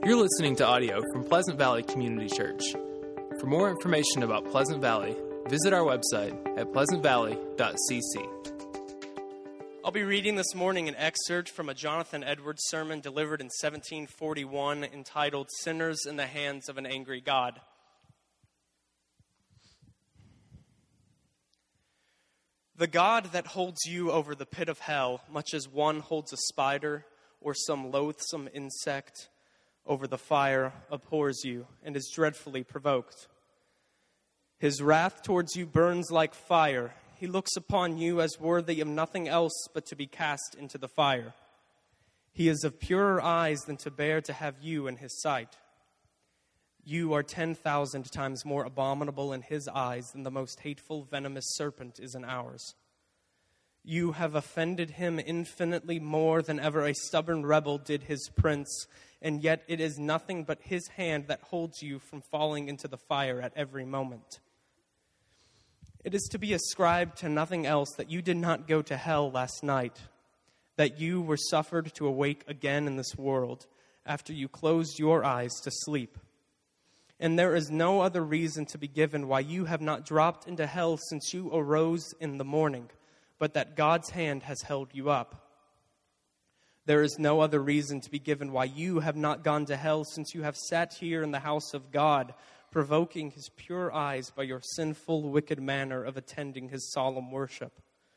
You're listening to audio from Pleasant Valley Community Church. For more information about Pleasant Valley, visit our website at pleasantvalley.cc. I'll be reading this morning an excerpt from a Jonathan Edwards sermon delivered in 1741 entitled Sinners in the Hands of an Angry God. The God that holds you over the pit of hell, much as one holds a spider or some loathsome insect over the fire, abhors you and is dreadfully provoked. His wrath towards you burns like fire. He looks upon you as worthy of nothing else but to be cast into the fire. He is of purer eyes than to bear to have you in his sight. You are 10,000 times more abominable in his eyes than the most hateful, venomous serpent is in ours. You have offended him infinitely more than ever a stubborn rebel did his prince, and yet it is nothing but his hand that holds you from falling into the fire at every moment. It is to be ascribed to nothing else that you did not go to hell last night, that you were suffered to awake again in this world after you closed your eyes to sleep. And there is no other reason to be given why you have not dropped into hell since you arose in the morning, but that God's hand has held you up. There is no other reason to be given why you have not gone to hell since you have sat here in the house of God, provoking his pure eyes by your sinful, wicked manner of attending his solemn worship.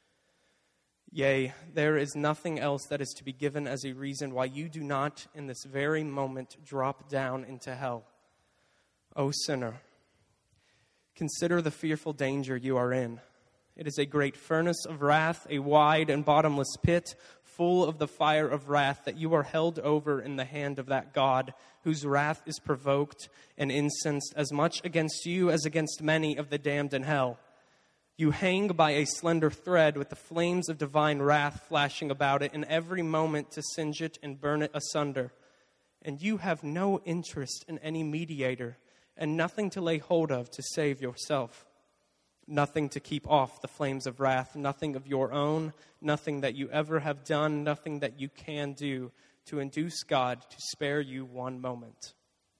Yea, there is nothing else that is to be given as a reason why you do not, in this very moment, drop down into hell. O sinner, consider the fearful danger you are in. It is a great furnace of wrath, a wide and bottomless pit, full of the fire of wrath that you are held over in the hand of that God, whose wrath is provoked and incensed as much against you as against many of the damned in hell. You hang by a slender thread with the flames of divine wrath flashing about it in every moment to singe it and burn it asunder. And you have no interest in any mediator and nothing to lay hold of to save yourself. Nothing to keep off the flames of wrath, nothing of your own, nothing that you ever have done, nothing that you can do to induce God to spare you one moment.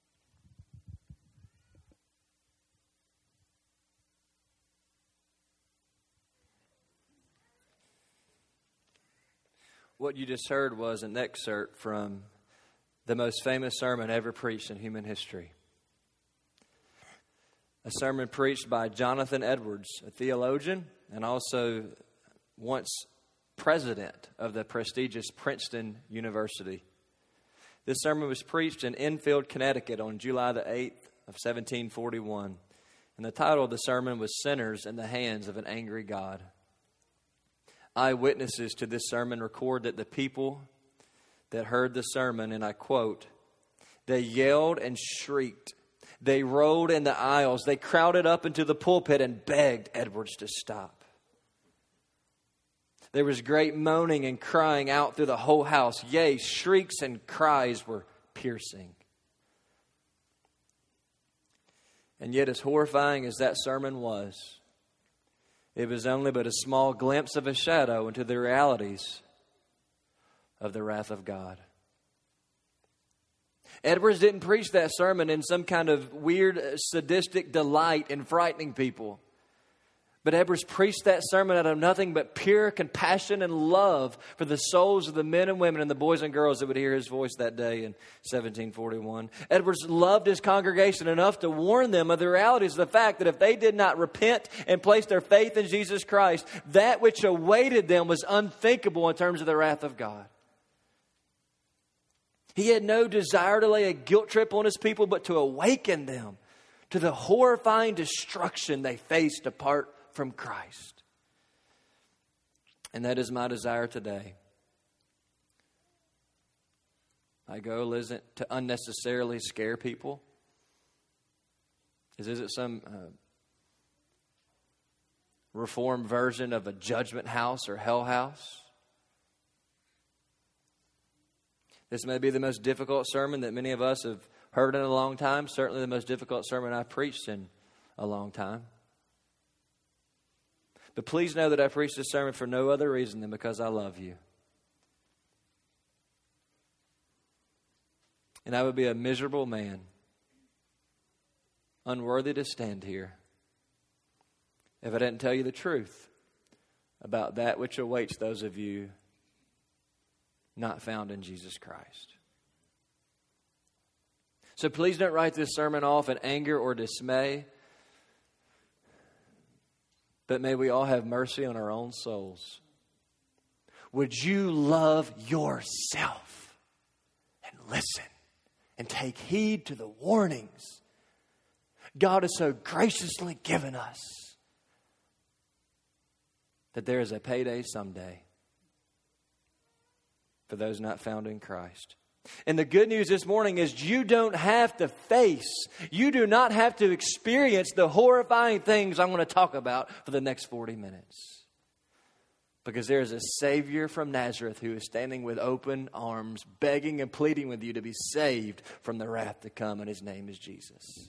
What you just heard was an excerpt from the most famous sermon ever preached in human history. A sermon preached by Jonathan Edwards, a theologian and also once president of the prestigious Princeton University. This sermon was preached in Enfield, Connecticut on July the 8th of 1741. And the title of the sermon was Sinners in the Hands of an Angry God. Eyewitnesses to this sermon record that the people that heard the sermon, and I quote, they yelled and shrieked. They rolled in the aisles. They crowded up into the pulpit and begged Edwards to stop. There was great moaning and crying out through the whole house. Yea, shrieks and cries were piercing. And yet, as horrifying as that sermon was, it was only but a small glimpse of a shadow into the realities of the wrath of God. Edwards didn't preach that sermon in some kind of weird, sadistic delight in frightening people. But Edwards preached that sermon out of nothing but pure compassion and love for the souls of the men and women and the boys and girls that would hear his voice that day in 1741. Edwards loved his congregation enough to warn them of the realities of the fact that if they did not repent and place their faith in Jesus Christ, that which awaited them was unthinkable in terms of the wrath of God. He had no desire to lay a guilt trip on his people, but to awaken them to the horrifying destruction they faced apart from Christ. And that is my desire today. My goal isn't to unnecessarily scare people. Is it some reformed version of a judgment house or hell house? This may be the most difficult sermon that many of us have heard in a long time. Certainly the most difficult sermon I've preached in a long time. But please know that I preached this sermon for no other reason than because I love you. And I would be a miserable man, unworthy to stand here, if I didn't tell you the truth about that which awaits those of you not found in Jesus Christ. So please don't write this sermon off in anger or dismay, but may we all have mercy on our own souls. Would you love yourself and listen and take heed to the warnings God has so graciously given us, that there is a payday someday for those not found in Christ. And the good news this morning is you don't have to face, you do not have to experience the horrifying things I'm going to talk about for the next 40 minutes. Because there is a Savior from Nazareth who is standing with open arms, begging and pleading with you to be saved from the wrath to come, and His name is Jesus.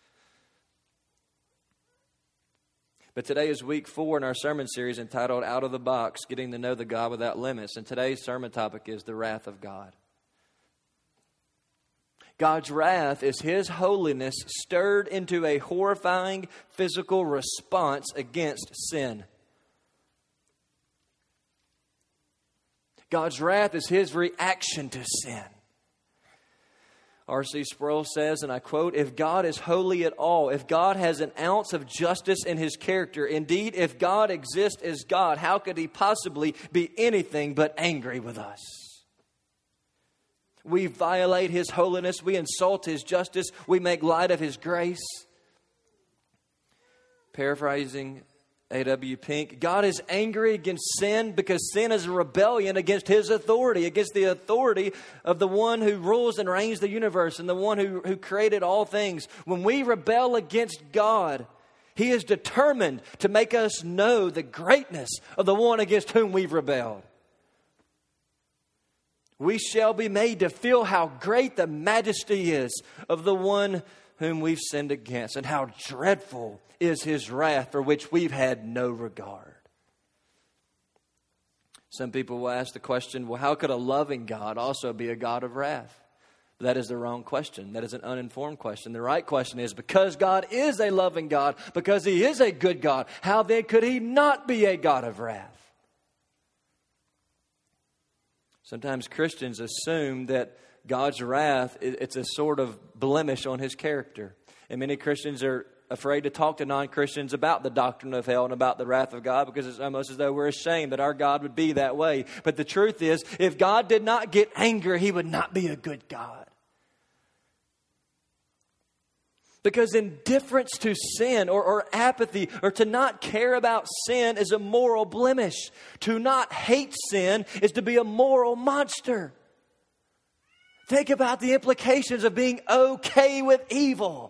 But today is week 4 in our sermon series entitled Out of the Box, Getting to Know the God Without Limits. And today's sermon topic is the wrath of God. God's wrath is His holiness stirred into a horrifying physical response against sin. God's wrath is His reaction to sin. R.C. Sproul says, and I quote, "If God is holy at all, if God has an ounce of justice in His character, indeed, if God exists as God, how could He possibly be anything but angry with us? We violate His holiness, we insult His justice, we make light of His grace." Paraphrasing A.W. Pink, God is angry against sin because sin is a rebellion against His authority, against the authority of the one who rules and reigns the universe and the one who created all things. When we rebel against God, He is determined to make us know the greatness of the one against whom we've rebelled. We shall be made to feel how great the majesty is of the one whom we've sinned against, and how dreadful is His wrath for which we've had no regard. Some people will ask the question, well, how could a loving God also be a God of wrath? That is the wrong question. That is an uninformed question. The right question is, because God is a loving God, because He is a good God, how then could He not be a God of wrath? Sometimes Christians assume that God's wrath, it's a sort of blemish on His character. And many Christians are afraid to talk to non-Christians about the doctrine of hell and about the wrath of God, because it's almost as though we're ashamed that our God would be that way. But the truth is, if God did not get angry, He would not be a good God. Because indifference to sin or apathy or to not care about sin is a moral blemish. To not hate sin is to be a moral monster. Think about the implications of being okay with evil.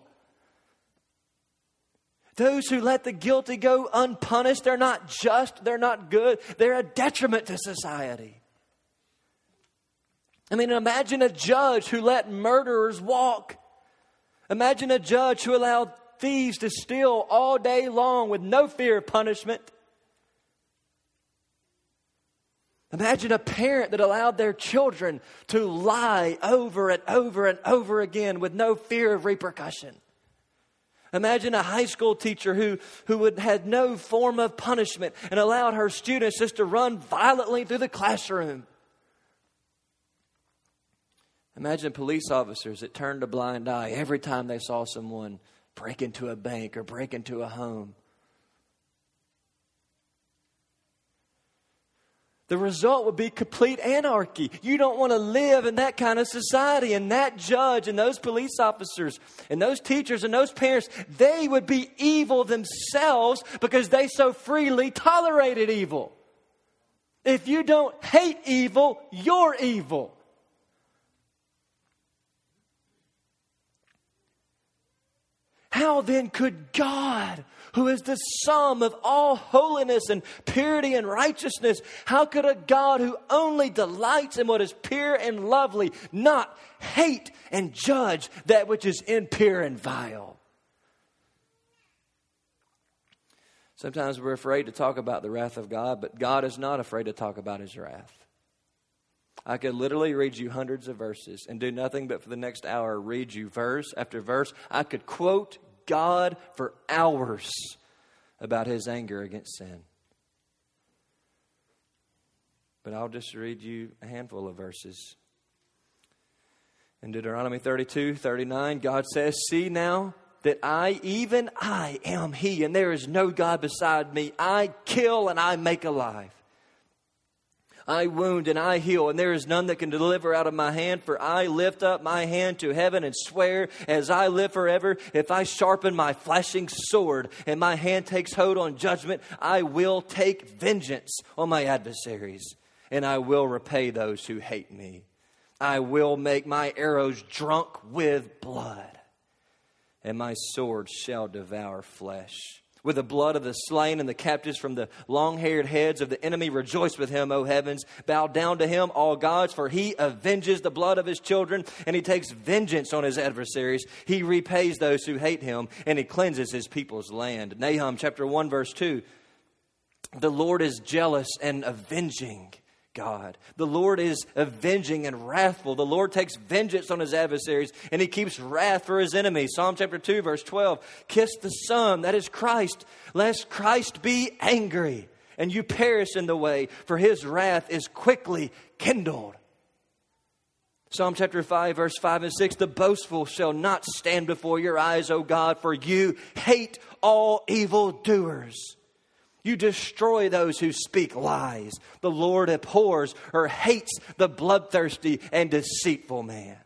Those who let the guilty go unpunished, they're not just, they're not good, they're a detriment to society. I mean, imagine a judge who let murderers walk. Imagine a judge who allowed thieves to steal all day long with no fear of punishment. Imagine a parent that allowed their children to lie over and over and over again with no fear of repercussion. Imagine a high school teacher who had no form of punishment and allowed her students just to run violently through the classroom. Imagine police officers that turned a blind eye every time they saw someone break into a bank or break into a home. The result would be complete anarchy. You don't want to live in that kind of society. And that judge and those police officers and those teachers and those parents, they would be evil themselves because they so freely tolerated evil. If you don't hate evil, you're evil. How then could God, who is the sum of all holiness and purity and righteousness, how could a God who only delights in what is pure and lovely not hate and judge that which is impure and vile? Sometimes we're afraid to talk about the wrath of God, but God is not afraid to talk about His wrath. I could literally read you hundreds of verses and do nothing but for the next hour read you verse after verse. I could quote God for hours about his anger against sin. But I'll just read you a handful of verses. In Deuteronomy 32:39, God says, "See now that I, even I, am He, and there is no God beside me. I kill and I make alive. I wound and I heal, and there is none that can deliver out of my hand. For I lift up my hand to heaven and swear, as I live forever, if I sharpen my flashing sword and my hand takes hold on judgment, I will take vengeance on my adversaries, and I will repay those who hate me. I will make my arrows drunk with blood, and my sword shall devour flesh. With the blood of the slain and the captives from the long-haired heads of the enemy, rejoice with him, O heavens. Bow down to him, all gods, for he avenges the blood of his children, and he takes vengeance on his adversaries. He repays those who hate him, and he cleanses his people's land." Nahum chapter 1, verse 2. The Lord is jealous and avenging God. The Lord is avenging and wrathful. The Lord takes vengeance on his adversaries, and he keeps wrath for his enemies. Psalm chapter 2, verse 12. "Kiss the Son," that is Christ, "lest Christ be angry, and you perish in the way, for his wrath is quickly kindled." Psalm chapter 5, verse 5 and 6. "The boastful shall not stand before your eyes, O God, for you hate all evildoers. You destroy those who speak lies. The Lord abhors or hates the bloodthirsty and deceitful man."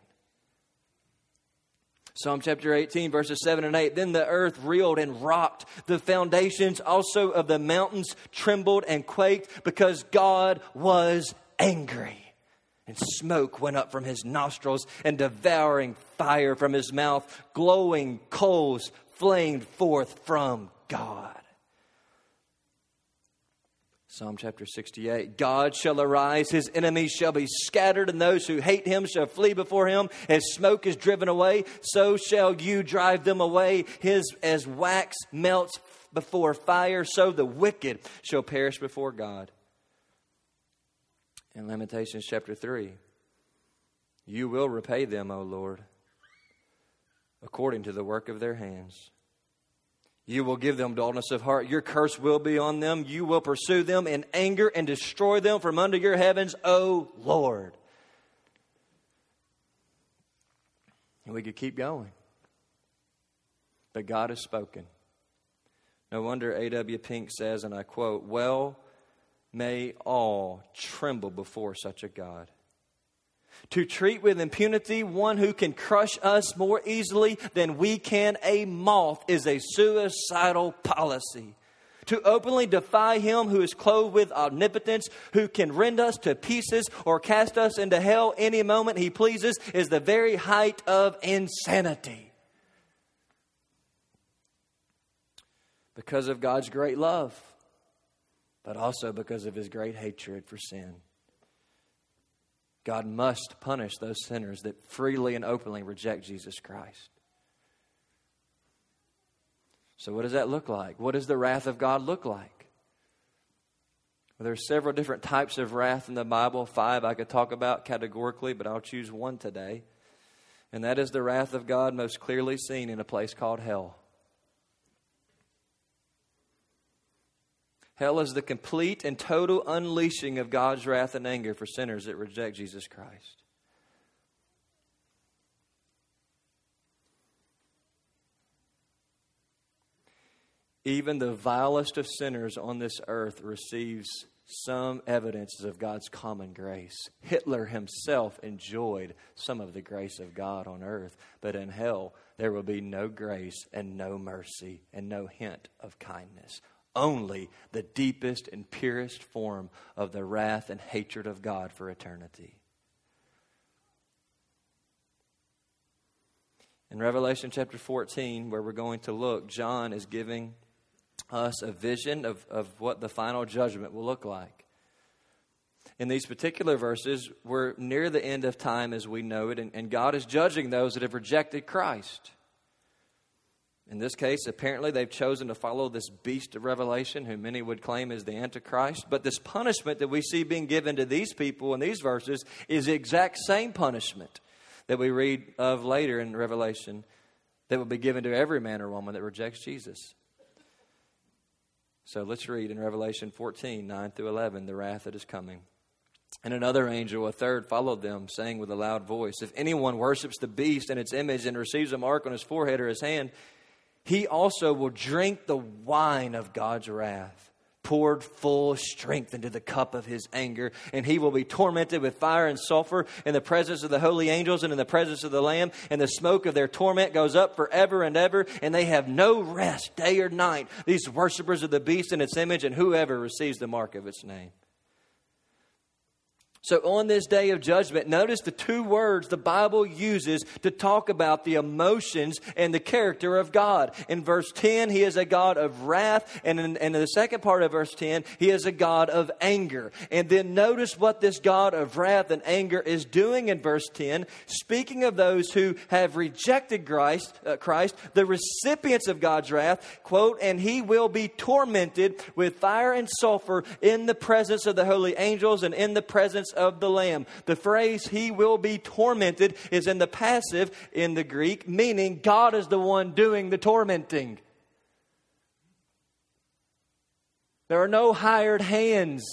Psalm chapter 18, verses 7 and 8. "Then the earth reeled and rocked. The foundations also of the mountains trembled and quaked, because God was angry. And smoke went up from his nostrils, and devouring fire from his mouth. Glowing coals flamed forth from God." Psalm chapter 68. "God shall arise, his enemies shall be scattered, and those who hate him shall flee before him. As smoke is driven away, so shall you drive them away. As wax melts before fire, so the wicked shall perish before God." In Lamentations chapter 3. "You will repay them, O Lord, according to the work of their hands. You will give them dullness of heart. Your curse will be on them. You will pursue them in anger and destroy them from under your heavens, O Lord." And we could keep going. But God has spoken. No wonder A.W. Pink says, and I quote, "Well may all tremble before such a God. To treat with impunity one who can crush us more easily than we can a moth is a suicidal policy. To openly defy him who is clothed with omnipotence, who can rend us to pieces or cast us into hell any moment he pleases, is the very height of insanity." Because of God's great love, but also because of his great hatred for sin, God must punish those sinners that freely and openly reject Jesus Christ. So what does that look like? What does the wrath of God look like? Well, there are several different types of wrath in the Bible. 5 I could talk about categorically, but I'll choose one today. And that is the wrath of God most clearly seen in a place called hell. Hell is the complete and total unleashing of God's wrath and anger for sinners that reject Jesus Christ. Even the vilest of sinners on this earth receives some evidences of God's common grace. Hitler himself enjoyed some of the grace of God on earth, but in hell there will be no grace and no mercy and no hint of kindness. Only the deepest and purest form of the wrath and hatred of God for eternity. In Revelation chapter 14, where we're going to look, John is giving us a vision of what the final judgment will look like. In these particular verses, we're near the end of time as we know it, and God is judging those that have rejected Christ. In this case, apparently they've chosen to follow this beast of Revelation, who many would claim is the Antichrist. But this punishment that we see being given to these people in these verses is the exact same punishment that we read of later in Revelation that will be given to every man or woman that rejects Jesus. So let's read in Revelation 14, 9 through 11, the wrath that is coming. And another angel, a third, followed them, saying with a loud voice, if anyone worships the beast and its image and receives a mark on his forehead or his hand, he also will drink the wine of God's wrath, poured full strength into the cup of his anger. And he will be tormented with fire and sulfur in the presence of the holy angels and in the presence of the Lamb. And the smoke of their torment goes up forever and ever. And they have no rest day or night, these worshipers of the beast and its image, and whoever receives the mark of its name. So on this day of judgment, notice the two words the Bible uses to talk about the emotions and the character of God. In verse 10, He is a God of wrath. And in the second part of verse 10, He is a God of anger. And then notice what this God of wrath and anger is doing in verse 10. Speaking of those who have rejected Christ, the recipients of God's wrath, quote, and He will be tormented with fire and sulfur in the presence of the holy angels and in the presence of the Lamb. The phrase He will be tormented is in the passive in the Greek, meaning God is the one doing the tormenting. There are no hired hands.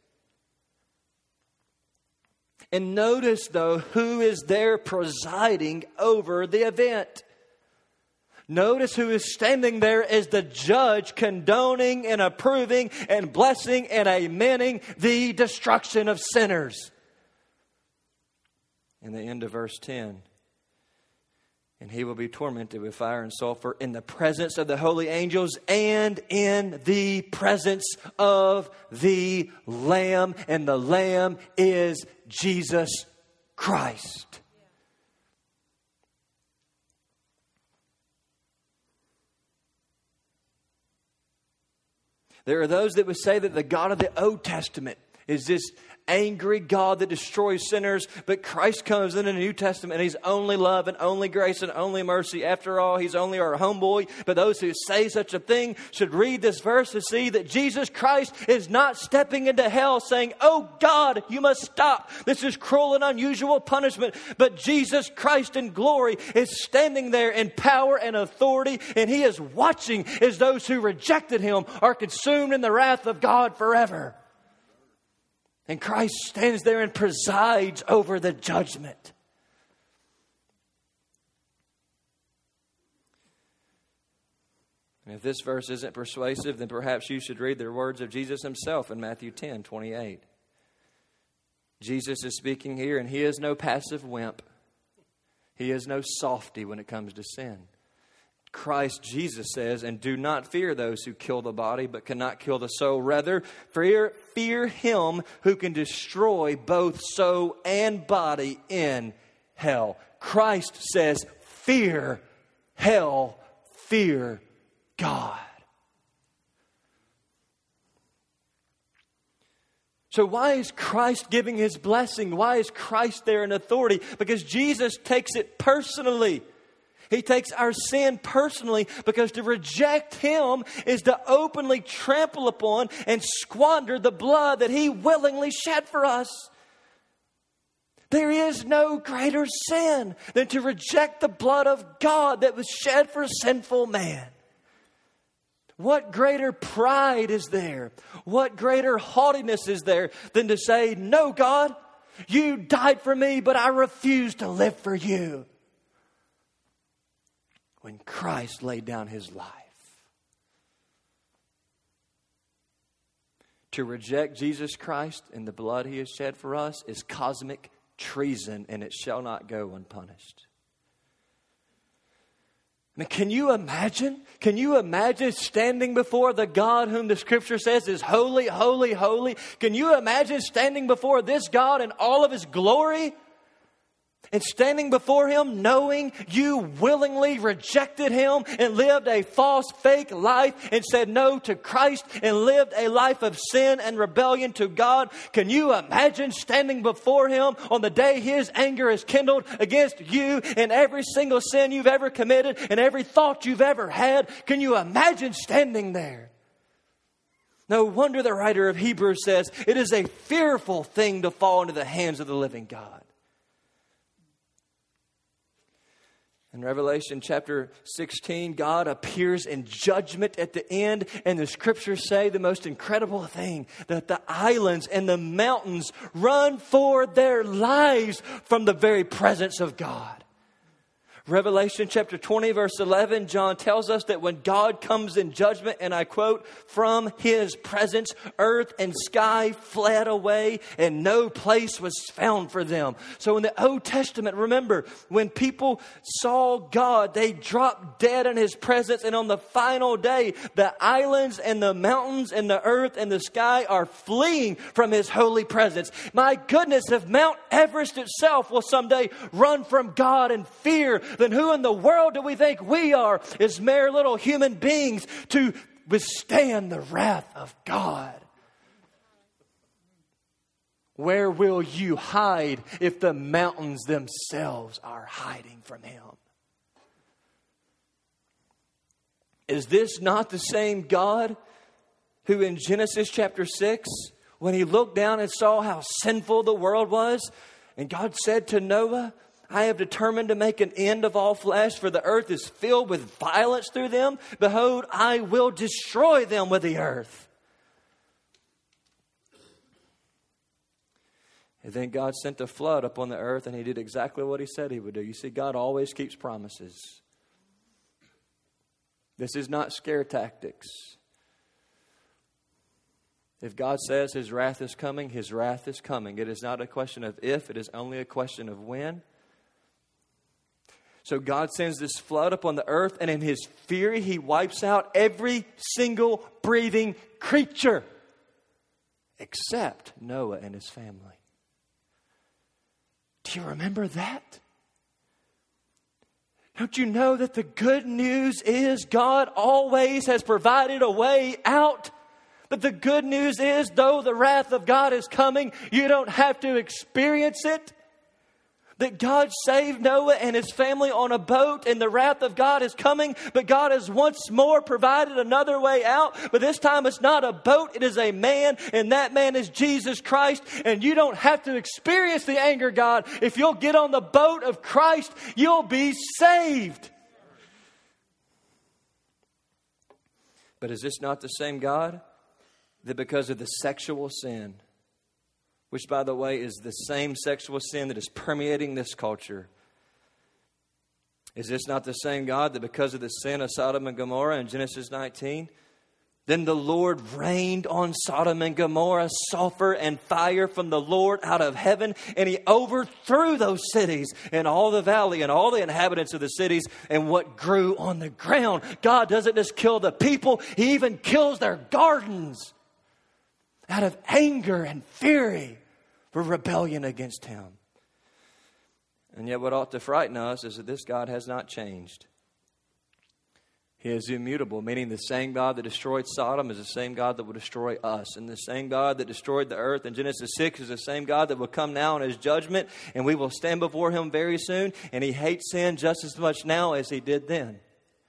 And notice though who is there presiding over the event. Notice who is standing there as the judge, condoning and approving and blessing and amening the destruction of sinners. In the end of verse 10, and He will be tormented with fire and sulfur in the presence of the holy angels and in the presence of the Lamb. And the Lamb is Jesus Christ. There are those that would say that the God of the Old Testament is this angry God that destroys sinners, but Christ comes in the New Testament and He's only love and only grace and only mercy. After all, He's only our homeboy. But those who say such a thing should read this verse to see that Jesus Christ is not stepping into hell saying, oh God, you must stop. This is cruel and unusual punishment. But Jesus Christ in glory is standing there in power and authority, and He is watching as those who rejected Him are consumed in the wrath of God forever. And Christ stands there and presides over the judgment. And if this verse isn't persuasive, then perhaps you should read the words of Jesus Himself in Matthew 10:28. Jesus is speaking here, and He is no passive wimp. He is no softy when it comes to sin. Christ Jesus says, and do not fear those who kill the body but cannot kill the soul. Rather, fear Him who can destroy both soul and body in hell. Christ says, fear hell, fear God. So why is Christ giving His blessing? Why is Christ there in authority? Because Jesus takes it personally. He takes our sin personally, because to reject Him is to openly trample upon and squander the blood that He willingly shed for us. There is no greater sin than to reject the blood of God that was shed for sinful man. What greater pride is there? What greater haughtiness is there than to say, no, God, You died for me, but I refuse to live for You. When Christ laid down His life. To reject Jesus Christ and the blood He has shed for us is cosmic treason, and it shall not go unpunished. Now, can you imagine? Can you imagine standing before the God whom the Scripture says is holy, holy, holy? Can you imagine standing before this God in all of His glory? And standing before Him, knowing you willingly rejected Him and lived a false, fake life and said no to Christ and lived a life of sin and rebellion to God. Can you imagine standing before Him on the day His anger is kindled against you and every single sin you've ever committed and every thought you've ever had? Can you imagine standing there? No wonder the writer of Hebrews says it is a fearful thing to fall into the hands of the living God. In Revelation chapter 16, God appears in judgment at the end. And the scriptures say the most incredible thing, that the islands and the mountains run for their lives from the very presence of God. Revelation chapter 20, verse 11, John tells us that when God comes in judgment, and I quote, from His presence, earth and sky fled away, and no place was found for them. So in the Old Testament, remember, when people saw God, they dropped dead in His presence. And on the final day, the islands and the mountains and the earth and the sky are fleeing from His holy presence. My goodness, if Mount Everest itself will someday run from God in fear, then who in the world do we think we are as mere little human beings to withstand the wrath of God? Where will you hide if the mountains themselves are hiding from Him? Is this not the same God who in Genesis chapter 6, when He looked down and saw how sinful the world was, and God said to Noah, I have determined to make an end of all flesh, for the earth is filled with violence through them. Behold, I will destroy them with the earth. And then God sent a flood upon the earth, and He did exactly what He said He would do. You see, God always keeps promises. This is not scare tactics. If God says His wrath is coming, His wrath is coming. It is not a question of if, it is only a question of when. So God sends this flood upon the earth, and in His fury, He wipes out every single breathing creature except Noah and his family. Do you remember that? Don't you know that the good news is God always has provided a way out? That the good news is, though the wrath of God is coming, you don't have to experience it. That God saved Noah and his family on a boat, and the wrath of God is coming, but God has once more provided another way out. But this time it's not a boat, it is a man, and that man is Jesus Christ. And you don't have to experience the anger of God. If you'll get on the boat of Christ, you'll be saved. But is this not the same God that because of the sexual sin, which, by the way, is the same sexual sin that is permeating this culture. Is this not the same God that because of the sin of Sodom and Gomorrah in Genesis 19, then the Lord rained on Sodom and Gomorrah sulfur and fire from the Lord out of heaven, and He overthrew those cities and all the valley and all the inhabitants of the cities and what grew on the ground. God doesn't just kill the people, He even kills their gardens out of anger and fury for rebellion against Him. And yet what ought to frighten us is that this God has not changed. He is immutable, meaning the same God that destroyed Sodom is the same God that will destroy us. And the same God that destroyed the earth in Genesis 6 is the same God that will come now in His judgment, and we will stand before Him very soon. And He hates sin just as much now as He did then.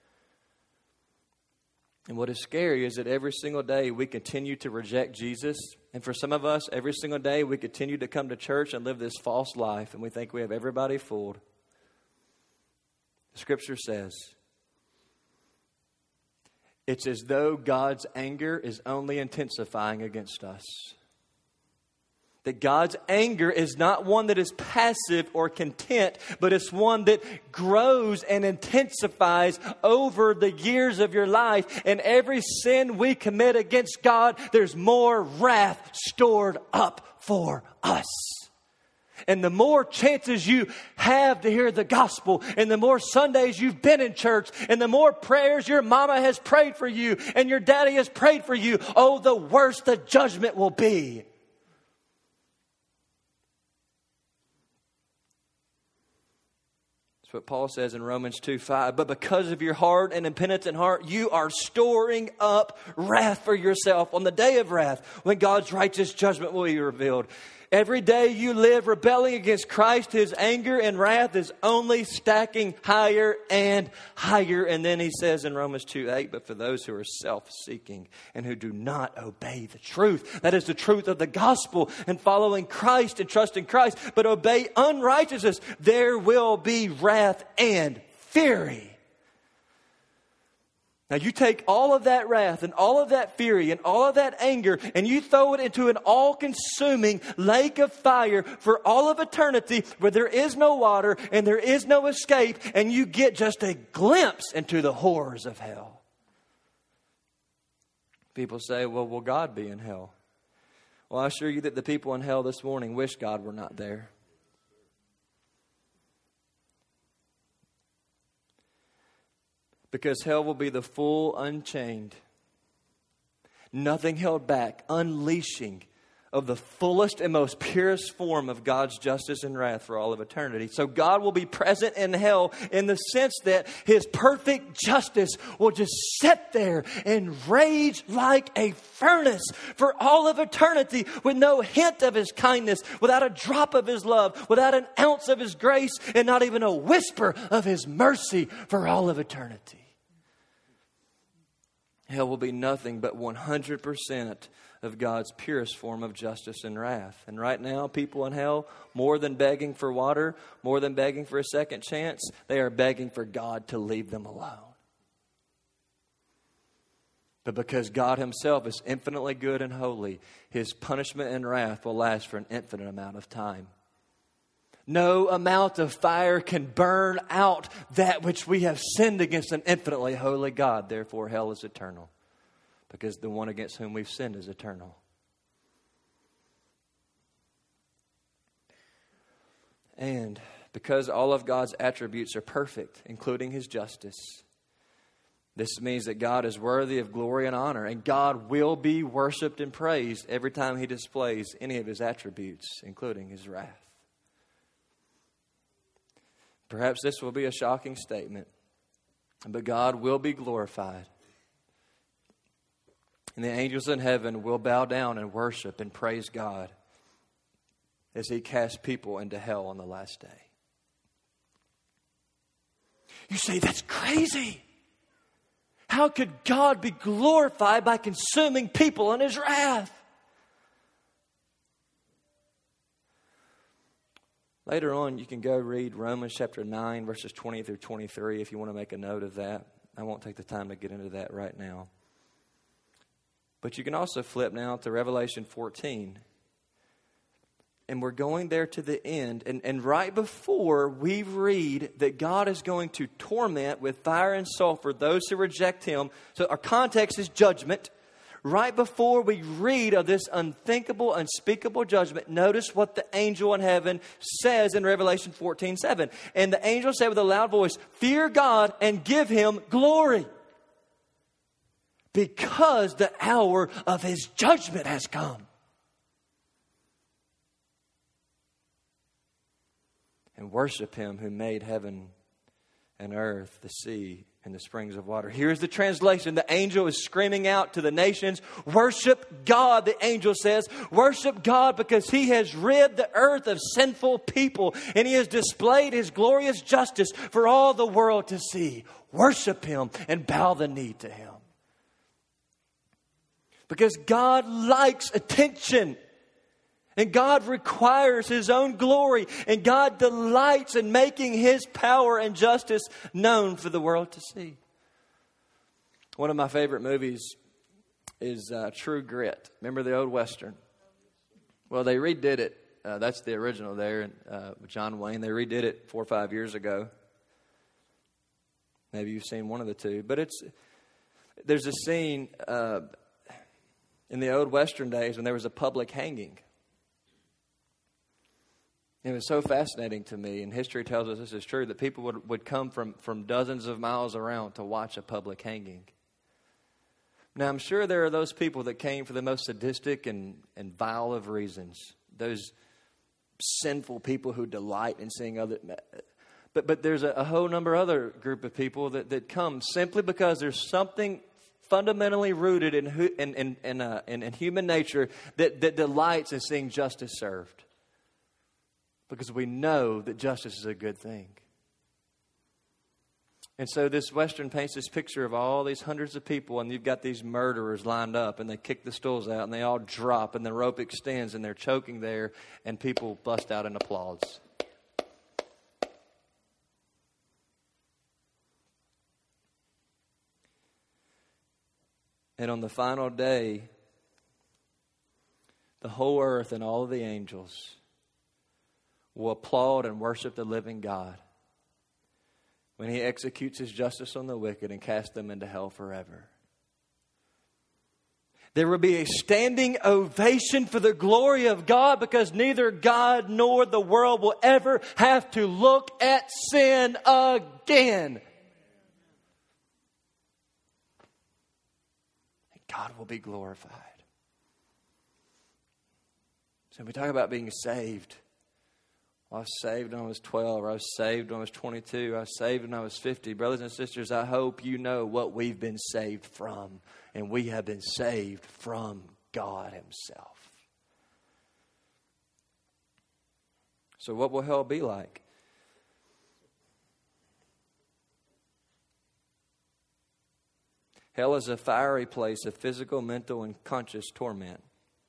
And what is scary is that every single day we continue to reject Jesus. And for some of us, every single day we continue to come to church and live this false life. And we think we have everybody fooled. The Scripture says, it's as though God's anger is only intensifying against us. That God's anger is not one that is passive or content, but it's one that grows and intensifies over the years of your life. And every sin we commit against God, there's more wrath stored up for us. And the more chances you have to hear the gospel, and the more Sundays you've been in church, and the more prayers your mama has prayed for you, and your daddy has prayed for you, oh, the worse the judgment will be. That's what Paul says in Romans 2:5. But because of your hard and impenitent heart, you are storing up wrath for yourself on the day of wrath, when God's righteous judgment will be revealed. Every day you live rebelling against Christ, His anger and wrath is only stacking higher and higher. And then he says in Romans 2:8, but for those who are self-seeking and who do not obey the truth, that is the truth of the gospel and following Christ and trusting Christ, but obey unrighteousness, there will be wrath and fury. Now you take all of that wrath and all of that fury and all of that anger and you throw it into an all-consuming lake of fire for all of eternity where there is no water and there is no escape, and you get just a glimpse into the horrors of hell. People say, well, will God be in hell? Well, I assure you that the people in hell this morning wish God were not there. Because hell will be the full, unchained, nothing held back, unleashing of the fullest and most purest form of God's justice and wrath for all of eternity. So God will be present in hell in the sense that His perfect justice will just sit there and rage like a furnace for all of eternity, with no hint of His kindness, without a drop of His love, without an ounce of His grace, and not even a whisper of His mercy for all of eternity. Hell will be nothing but 100% of God's purest form of justice and wrath. And right now, people in hell, more than begging for water, more than begging for a second chance, they are begging for God to leave them alone. But because God Himself is infinitely good and holy, His punishment and wrath will last for an infinite amount of time. No amount of fire can burn out that which we have sinned against an infinitely holy God. Therefore, hell is eternal, because the one against whom we've sinned is eternal. And because all of God's attributes are perfect, including His justice, this means that God is worthy of glory and honor, and God will be worshiped and praised every time He displays any of His attributes, including His wrath. Perhaps this will be a shocking statement, but God will be glorified. And the angels in heaven will bow down and worship and praise God as He casts people into hell on the last day. You say, that's crazy. How could God be glorified by consuming people in His wrath? Later on, you can go read Romans chapter 9, verses 20 through 23 if you want to make a note of that. I won't take the time to get into that right now. But you can also flip now to Revelation 14. And we're going there to the end. And right before we read that God is going to torment with fire and sulfur those who reject Him. So our context is judgment. Right before we read of this unthinkable, unspeakable judgment, notice what the angel in heaven says in Revelation 14:7. And the angel said with a loud voice, "Fear God and give Him glory, because the hour of His judgment has come." And worship Him who made heaven and earth, the sea, and the springs of water. Here's the translation. The angel is screaming out to the nations, worship God, the angel says. Worship God because He has rid the earth of sinful people, and He has displayed His glorious justice for all the world to see. Worship Him and bow the knee to Him. Because God likes attention. And God requires His own glory. And God delights in making His power and justice known for the world to see. One of my favorite movies is True Grit. Remember the old Western? Well, they redid it. That's the original there. With John Wayne. They redid it 4 or 5 years ago. Maybe you've seen one of the two. But there's a scene in the old Western days when there was a public hanging. It was so fascinating to me, and history tells us this is true, that people would come from dozens of miles around to watch a public hanging. Now, I'm sure there are those people that came for the most sadistic and vile of reasons. Those sinful people who delight in seeing other. But there's a whole number of other group of people that come simply because there's something fundamentally rooted in human nature that delights in seeing justice served. Because we know that justice is a good thing. And so this Western paints this picture of all these hundreds of people, and you've got these murderers lined up, and they kick the stools out, and they all drop, and the rope extends, and they're choking there, and people bust out in applause. And on the final day, the whole earth and all of the angels will applaud and worship the living God when He executes His justice on the wicked and casts them into hell forever. There will be a standing ovation for the glory of God, because neither God nor the world will ever have to look at sin again. God will be glorified. So we talk about being saved. I was saved when I was 12. I was saved when I was 22. I was saved when I was 50. Brothers and sisters, I hope you know what we've been saved from. And we have been saved from God Himself. So what will hell be like? Hell is a fiery place of physical, mental, and conscious torment.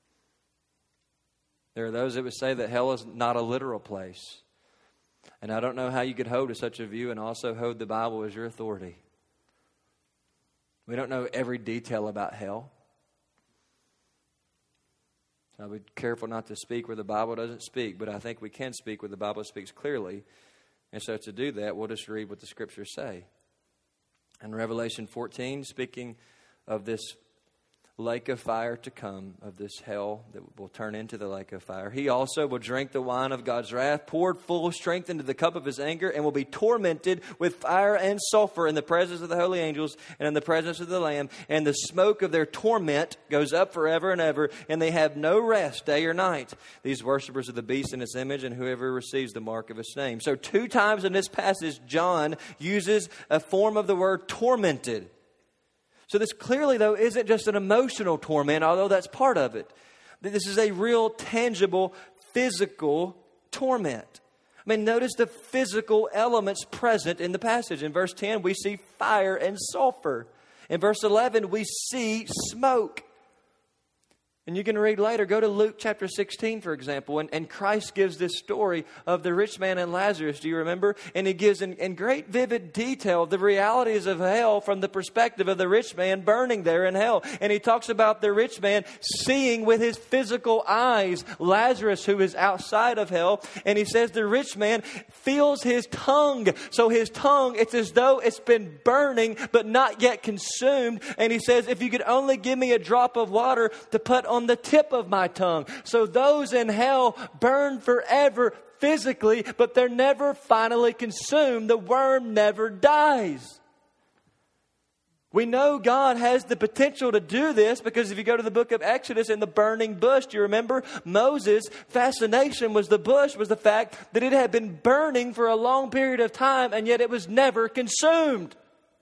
There are those that would say that hell is not a literal place. And I don't know how you could hold to such a view and also hold the Bible as your authority. We don't know every detail about hell. So I'll be careful not to speak where the Bible doesn't speak, but I think we can speak where the Bible speaks clearly. And so to do that, we'll just read what the Scriptures say. In Revelation 14, speaking of this lake of fire to come, of this hell that will turn into the lake of fire, He also will drink the wine of God's wrath, poured full of strength into the cup of His anger, and will be tormented with fire and sulfur in the presence of the holy angels and in the presence of the Lamb. And the smoke of their torment goes up forever and ever, and they have no rest day or night, these worshipers of the beast and His image, and whoever receives the mark of His name. So 2 times in this passage, John uses a form of the word tormented. So this clearly, though, isn't just an emotional torment, although that's part of it. This is a real, tangible, physical torment. I mean, notice the physical elements present in the passage. In verse 10, we see fire and sulfur. In verse 11, we see smoke. And you can read later, go to Luke chapter 16, for example, and Christ gives this story of the rich man and Lazarus. Do you remember? And He gives in great vivid detail the realities of hell from the perspective of the rich man burning there in hell. And He talks about the rich man seeing with his physical eyes Lazarus, who is outside of hell. And He says the rich man feels his tongue. So his tongue, it's as though it's been burning but not yet consumed. And He says, if you could only give me a drop of water to put on the tip of my tongue. So those in hell burn forever physically, but they're never finally consumed. The worm never dies. We know God has the potential to do this because if you go to the book of Exodus in the burning bush, do you remember Moses' fascination was the fact that it had been burning for a long period of time and yet it was never consumed.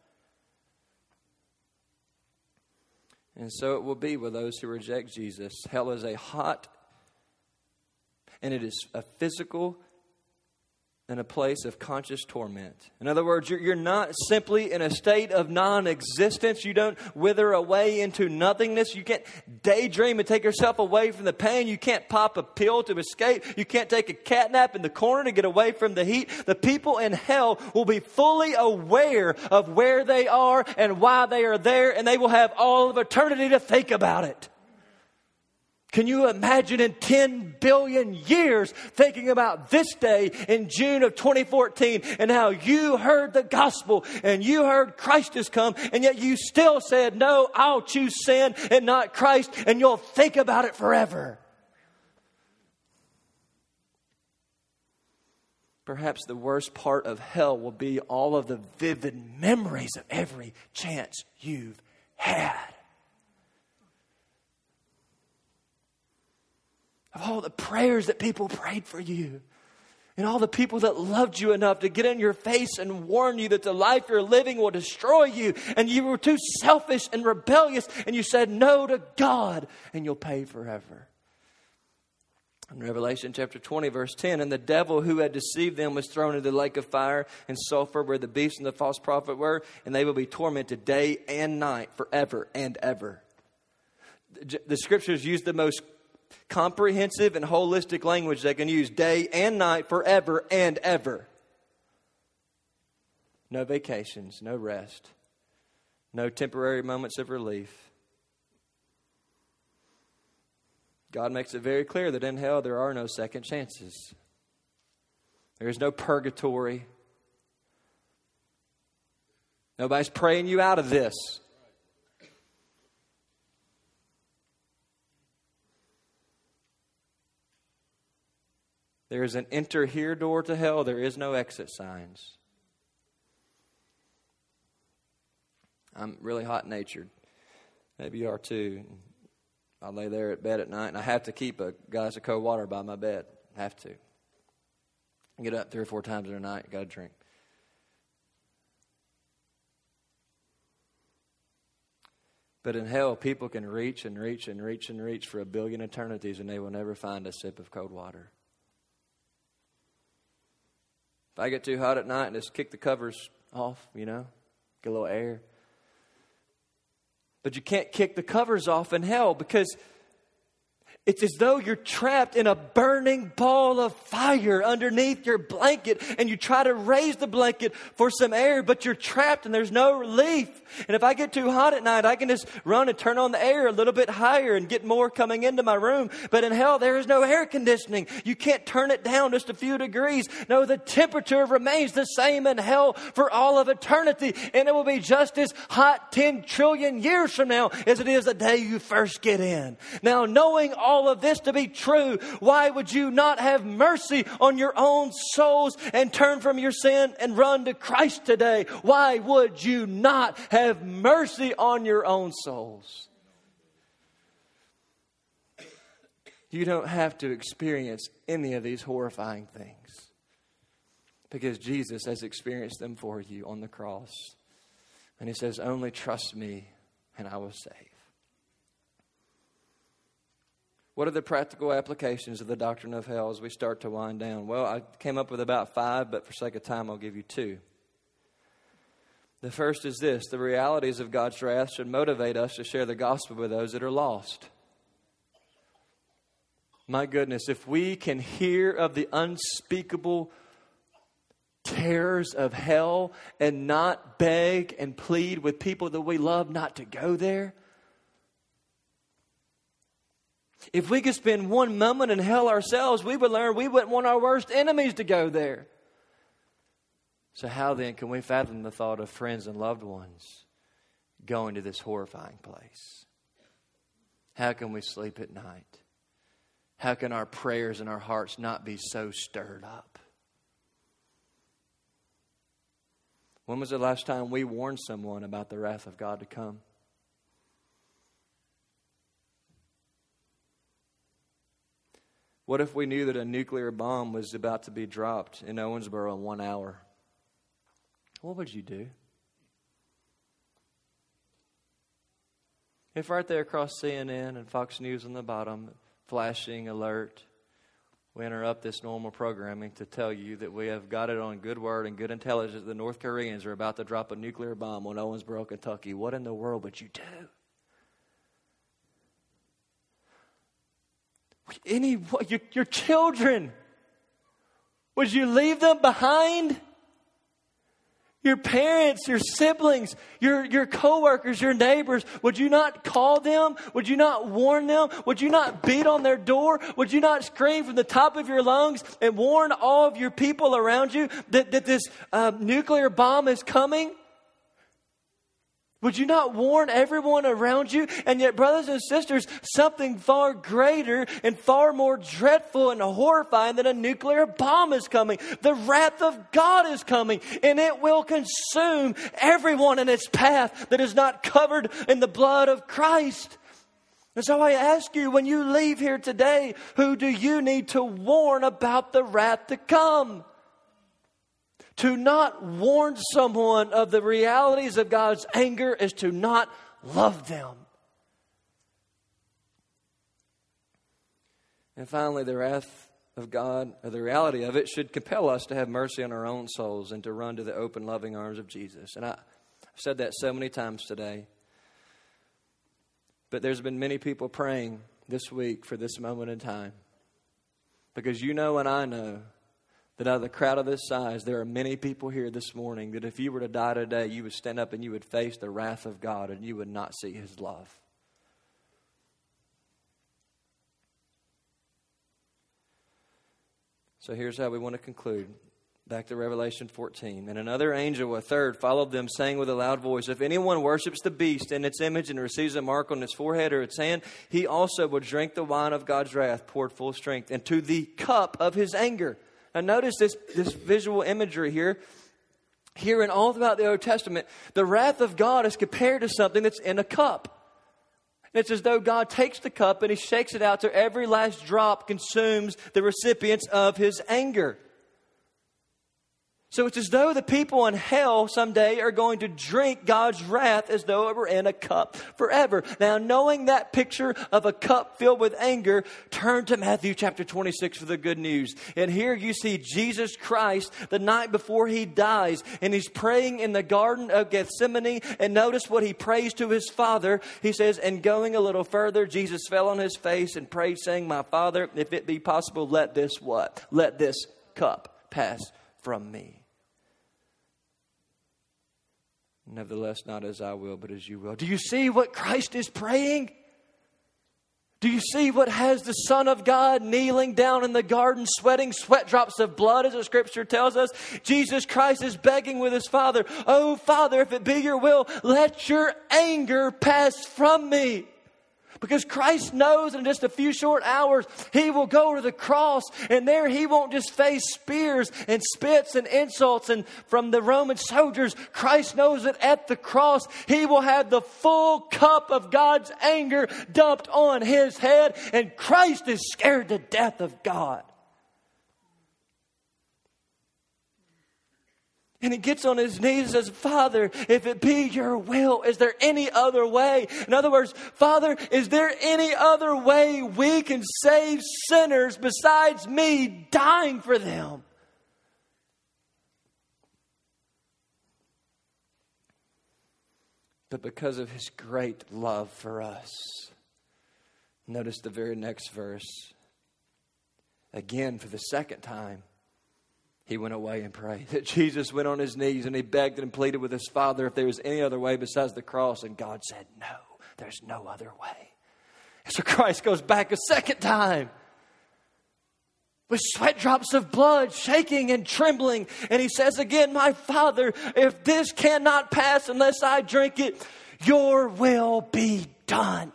And so it will be with those who reject Jesus. Hell is a hot, and it is a physical and a place of conscious torment. In other words, you're not simply in a state of non-existence. You don't wither away into nothingness. You can't daydream and take yourself away from the pain. You can't pop a pill to escape. You can't take a cat nap in the corner to get away from the heat. The people in hell will be fully aware of where they are and why they are there, and they will have all of eternity to think about it. Can you imagine in 10 billion years thinking about this day in June of 2014 and how you heard the gospel and you heard Christ has come and yet you still said, no, I'll choose sin and not Christ, and you'll think about it forever. Perhaps the worst part of hell will be all of the vivid memories of every chance you've had. Of all the prayers that people prayed for you. And all the people that loved you enough to get in your face and warn you that the life you're living will destroy you. And you were too selfish and rebellious. And you said no to God. And you'll pay forever. In Revelation chapter 20, verse 10, and the devil who had deceived them was thrown into the lake of fire and sulfur where the beast and the false prophet were. And they will be tormented day and night forever and ever. The scriptures use the most comprehensive and holistic language they can use. Day and night forever and ever. No vacations, no rest, no temporary moments of relief. God makes it very clear that in hell there are no second chances. There is no purgatory. Nobody's praying you out of this. There is an enter here door to hell. There is no exit signs. I'm really hot-natured. Maybe you are too. I lay there at bed at night, and I have to keep a glass of cold water by my bed. I have to. I get up 3 or 4 times in the night, got to drink. But in hell, people can reach and reach and reach and reach for 1 billion eternities, and they will never find a sip of cold water. If I get too hot at night and just kick the covers off, get a little air. But you can't kick the covers off in hell because it's as though you're trapped in a burning ball of fire underneath your blanket, and you try to raise the blanket for some air, but you're trapped and there's no relief. And if I get too hot at night, I can just run and turn on the air a little bit higher and get more coming into my room. But in hell, there is no air conditioning. You can't turn it down just a few degrees. No, the temperature remains the same in hell for all of eternity. And it will be just as hot 10 trillion years from now as it is the day you first get in. Now, knowing all of this to be true, why would you not have mercy on your own souls and turn from your sin and run to Christ today? Why would you not have mercy on your own souls? You don't have to experience any of these horrifying things because Jesus has experienced them for you on the cross. And He says, only trust me and I will save. What are the practical applications of the doctrine of hell as we start to wind down? Well, I came up with about 5, but for sake of time, I'll give you 2. The first is this: the realities of God's wrath should motivate us to share the gospel with those that are lost. My goodness, if we can hear of the unspeakable terrors of hell and not beg and plead with people that we love not to go there. If we could spend one moment in hell ourselves, we would learn we wouldn't want our worst enemies to go there. So how then can we fathom the thought of friends and loved ones going to this horrifying place? How can we sleep at night? How can our prayers and our hearts not be so stirred up? When was the last time we warned someone about the wrath of God to come? What if we knew that a nuclear bomb was about to be dropped in Owensboro in 1 hour? What would you do? If right there across CNN and Fox News on the bottom, flashing alert, we interrupt this normal programming to tell you that we have got it on good word and good intelligence that the North Koreans are about to drop a nuclear bomb on Owensboro, Kentucky. What in the world would you do? Your children, would you leave them behind? Your parents, your siblings, your coworkers, your neighbors, would you not call them? Would you not warn them? Would you not beat on their door? Would you not scream from the top of your lungs and warn all of your people around you that this nuclear bomb is coming? Would you not warn everyone around you? And yet, brothers and sisters, something far greater and far more dreadful and horrifying than a nuclear bomb is coming. The wrath of God is coming, and it will consume everyone in its path that is not covered in the blood of Christ. And so I ask you, when you leave here today, who do you need to warn about the wrath to come? To not warn someone of the realities of God's anger is to not love them. And finally, the wrath of God, or the reality of it, should compel us to have mercy on our own souls and to run to the open, loving arms of Jesus. And I've said that so many times today. But there's been many people praying this week for this moment in time. Because you know and I know that out of the crowd of this size, there are many people here this morning that if you were to die today, you would stand up and you would face the wrath of God and you would not see His love. So here's how we want to conclude. Back to Revelation 14. And another angel, a third, followed them, saying with a loud voice, if anyone worships the beast in its image and receives a mark on its forehead or its hand, he also will drink the wine of God's wrath, poured full strength, into the cup of His anger. Now notice this visual imagery here. Here and all throughout the Old Testament, the wrath of God is compared to something that's in a cup. It's as though God takes the cup and He shakes it out till every last drop consumes the recipients of His anger. So it's as though the people in hell someday are going to drink God's wrath as though it were in a cup forever. Now, knowing that picture of a cup filled with anger, turn to Matthew chapter 26 for the good news. And here you see Jesus Christ the night before He dies. And He's praying in the Garden of Gethsemane. And notice what He prays to His Father. He says, and going a little further, Jesus fell on His face and prayed, saying, my Father, if it be possible, let this what? Let this cup pass from me. Nevertheless, not as I will, but as you will. Do you see what Christ is praying? Do you see what has the Son of God kneeling down in the garden, sweating sweat drops of blood, as the Scripture tells us? Jesus Christ is begging with His Father, oh, Father, if it be your will, let your anger pass from me. Because Christ knows in just a few short hours, He will go to the cross. And there He won't just face spears and spits and insults and from the Roman soldiers. Christ knows that at the cross, He will have the full cup of God's anger dumped on His head. And Christ is scared to death of God. And He gets on His knees and says, Father, if it be your will, is there any other way? In other words, Father, is there any other way we can save sinners besides me dying for them? But because of His great love for us, notice the very next verse. Again, for the second time, He went away and prayed. That Jesus went on His knees and He begged and pleaded with His Father if there was any other way besides the cross. And God said, no, there's no other way. And so Christ goes back a second time with sweat drops of blood, shaking and trembling. And He says again, my Father, if this cannot pass unless I drink it, your will be done.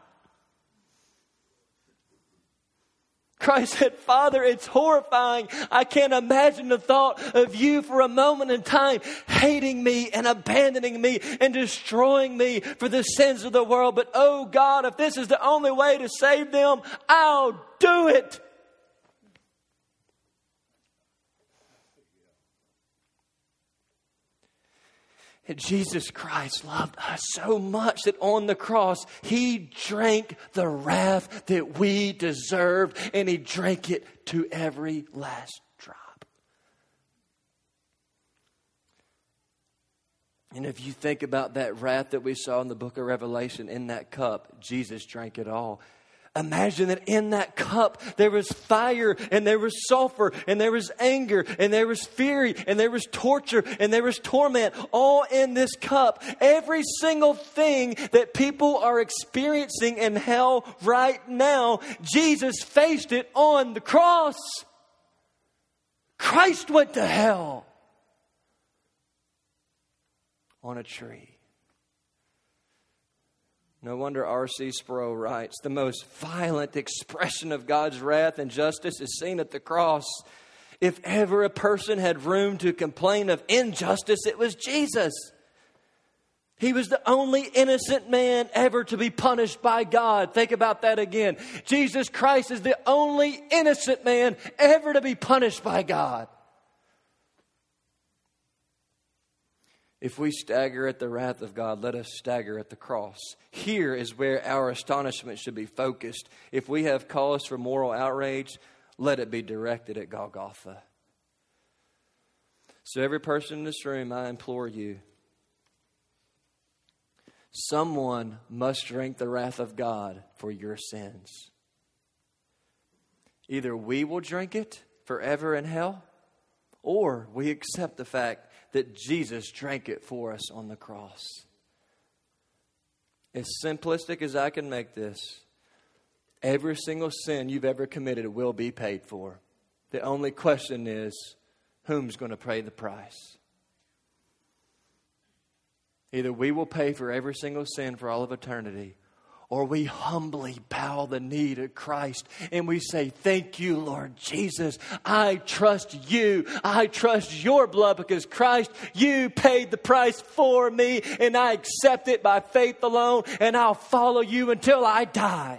Christ said, Father, it's horrifying. I can't imagine the thought of you for a moment in time hating me and abandoning me and destroying me for the sins of the world. But oh God, if this is the only way to save them, I'll do it. And Jesus Christ loved us so much that on the cross, He drank the wrath that we deserved, and He drank it to every last drop. And if you think about that wrath that we saw in the book of Revelation in that cup, Jesus drank it all. Imagine that in that cup there was fire and there was sulfur and there was anger and there was fury and there was torture and there was torment, all in this cup. Every single thing that people are experiencing in hell right now, Jesus faced it on the cross. Christ went to hell on a tree. No wonder R.C. Sproul writes, the most violent expression of God's wrath and justice is seen at the cross. If ever a person had room to complain of injustice, it was Jesus. He was the only innocent man ever to be punished by God. Think about that again. Jesus Christ is the only innocent man ever to be punished by God. If we stagger at the wrath of God, let us stagger at the cross. Here is where our astonishment should be focused. If we have cause for moral outrage, let it be directed at Golgotha. So every person in this room, I implore you, someone must drink the wrath of God for your sins. Either we will drink it forever in hell, or we accept the fact that Jesus drank it for us on the cross. As simplistic as I can make this, every single sin you've ever committed will be paid for. The only question is, whom's going to pay the price? Either we will pay for every single sin for all of eternity, or we humbly bow the knee to Christ and we say, thank you, Lord Jesus. I trust you. I trust your blood because Christ, you paid the price for me, and I accept it by faith alone, and I'll follow you until I die.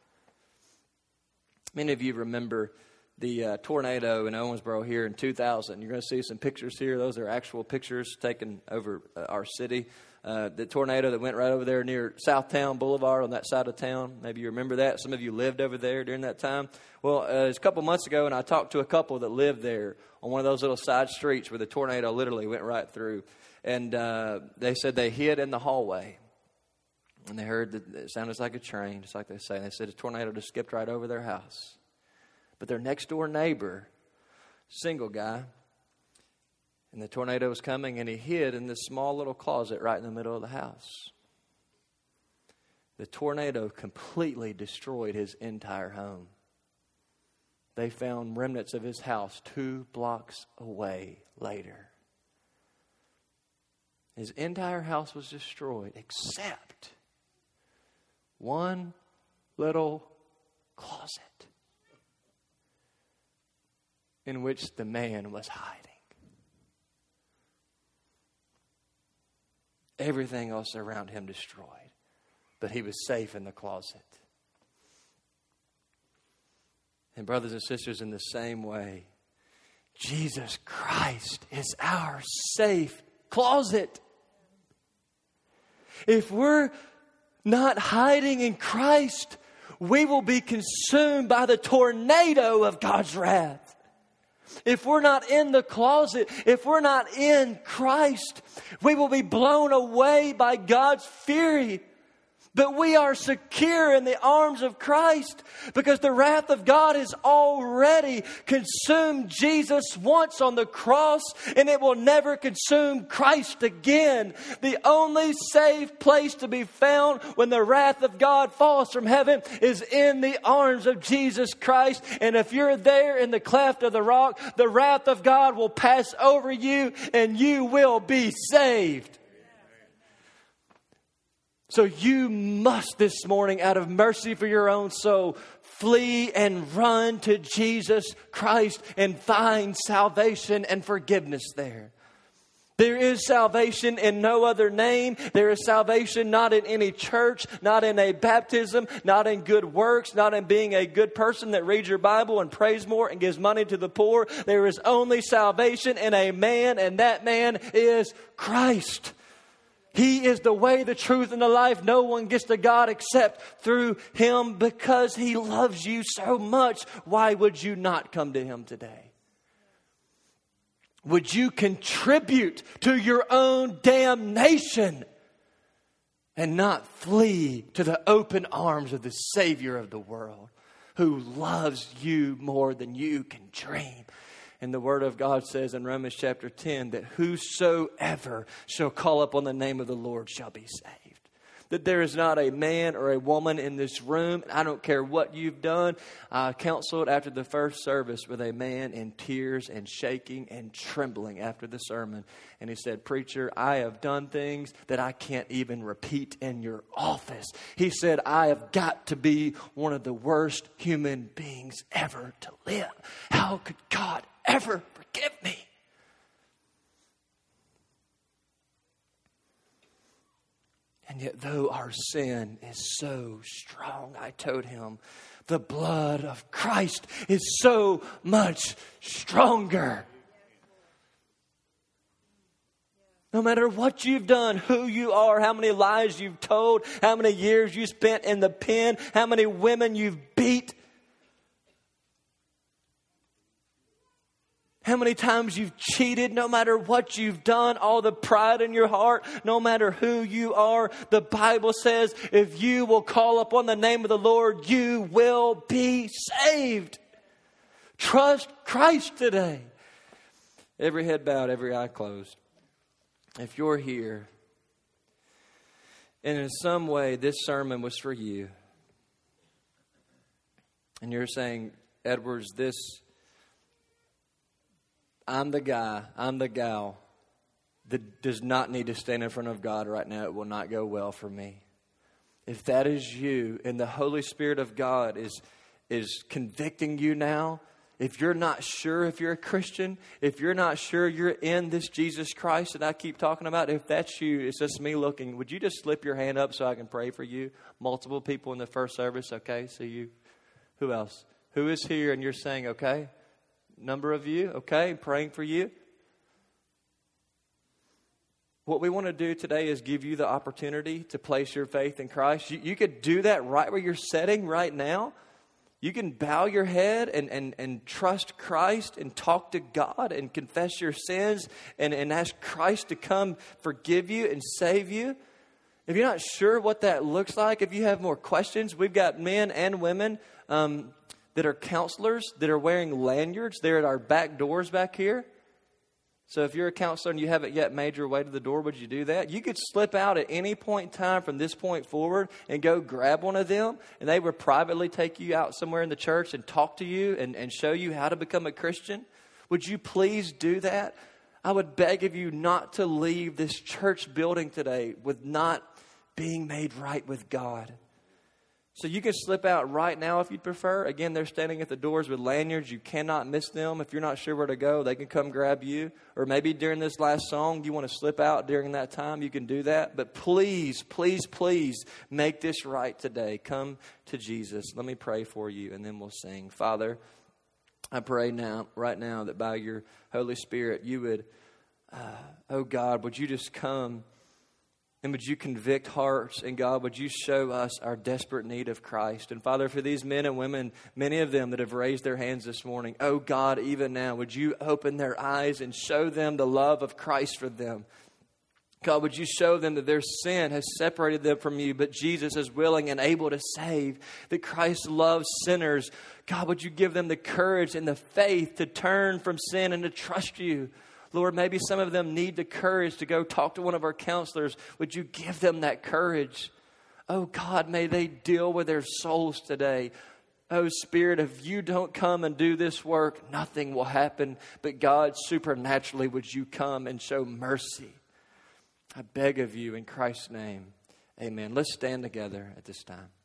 Many of you remember the tornado in Owensboro here in 2000. You're going to see some pictures here. Those are actual pictures taken over our city. The tornado that went right over there near Southtown Boulevard on that side of town. Maybe you remember that. Some of you lived over there during that time. Well, it was a couple months ago, and I talked to a couple that lived there on one of those little side streets where the tornado literally went right through. And they said they hid in the hallway. And they heard that it sounded like a train, just like they say. And they said a tornado just skipped right over their house. But their next door neighbor, single guy, and the tornado was coming, and he hid in this small little closet right in the middle of the house. The tornado completely destroyed his entire home. They found remnants of his house 2 blocks away later. His entire house was destroyed except one little closet in which the man was hiding. Everything else around him destroyed, but he was safe in the closet. And brothers and sisters, in the same way, Jesus Christ is our safe closet. If we're not hiding in Christ, we will be consumed by the tornado of God's wrath. If we're not in the closet, if we're not in Christ, we will be blown away by God's fury. But we are secure in the arms of Christ because the wrath of God has already consumed Jesus once on the cross, and it will never consume Christ again. The only safe place to be found when the wrath of God falls from heaven is in the arms of Jesus Christ. And if you're there in the cleft of the rock, the wrath of God will pass over you and you will be saved. So you must this morning, out of mercy for your own soul, flee and run to Jesus Christ and find salvation and forgiveness there. There is salvation in no other name. There is salvation not in any church, not in a baptism, not in good works, not in being a good person that reads your Bible and prays more and gives money to the poor. There is only salvation in a man, and that man is Christ. He is the way, the truth, and the life. No one gets to God except through Him because He loves you so much. Why would you not come to Him today? Would you contribute to your own damnation and not flee to the open arms of the Savior of the world who loves you more than you can dream? And the Word of God says in Romans chapter 10 that whosoever shall call upon the name of the Lord shall be saved. That there is not a man or a woman in this room, I don't care what you've done. I counseled after the first service with a man in tears and shaking and trembling after the sermon. And he said, "Preacher, I have done things that I can't even repeat in your office." He said, "I have got to be one of the worst human beings ever to live. How could God ever forgive me?" And yet, though our sin is so strong, I told him, the blood of Christ is so much stronger. No matter what you've done, who you are, how many lies you've told, how many years you spent in the pen, how many women you've beat, how many times you've cheated, no matter what you've done, all the pride in your heart, no matter who you are, the Bible says, if you will call upon the name of the Lord, you will be saved. Trust Christ today. Every head bowed, every eye closed. If you're here, and in some way this sermon was for you, and you're saying, Edwards, I'm the guy, I'm the gal that does not need to stand in front of God right now. It will not go well for me. If that is you, and the Holy Spirit of God is convicting you now, if you're not sure if you're a Christian, if you're not sure you're in this Jesus Christ that I keep talking about, if that's you, it's just me looking, would you just slip your hand up so I can pray for you? Multiple people in the first service, okay? So you, who else? Who is here and you're saying, okay? Number of you, okay? Praying for you. What we want to do today is give you the opportunity to place your faith in Christ. You could do that right where you're sitting right now. You can bow your head and trust Christ and talk to God and confess your sins and ask Christ to come forgive you and save you. If you're not sure what that looks like, if you have more questions, we've got men and women that are counselors that are wearing lanyards. They're at our back doors back here. So if you're a counselor and you haven't yet made your way to the door, would you do that? You could slip out at any point in time from this point forward and go grab one of them. And they would privately take you out somewhere in the church and talk to you and show you how to become a Christian. Would you please do that? I would beg of you not to leave this church building today with not being made right with God. So you can slip out right now if you'd prefer. Again, they're standing at the doors with lanyards. You cannot miss them. If you're not sure where to go, they can come grab you. Or maybe during this last song, you want to slip out during that time, you can do that. But please, please, please make this right today. Come to Jesus. Let me pray for you, and then we'll sing. Father, I pray now, right now, that by your Holy Spirit, you would, oh God, would you just come and would you convict hearts? And God, would you show us our desperate need of Christ? And Father, for these men and women, many of them that have raised their hands this morning, oh God, even now, would you open their eyes and show them the love of Christ for them? God, would you show them that their sin has separated them from you, but Jesus is willing and able to save, that Christ loves sinners. God, would you give them the courage and the faith to turn from sin and to trust you? Lord, maybe some of them need the courage to go talk to one of our counselors. Would you give them that courage? Oh God, may they deal with their souls today. Oh Spirit, if you don't come and do this work, nothing will happen. But God, supernaturally, would you come and show mercy? I beg of you in Christ's name. Amen. Let's stand together at this time.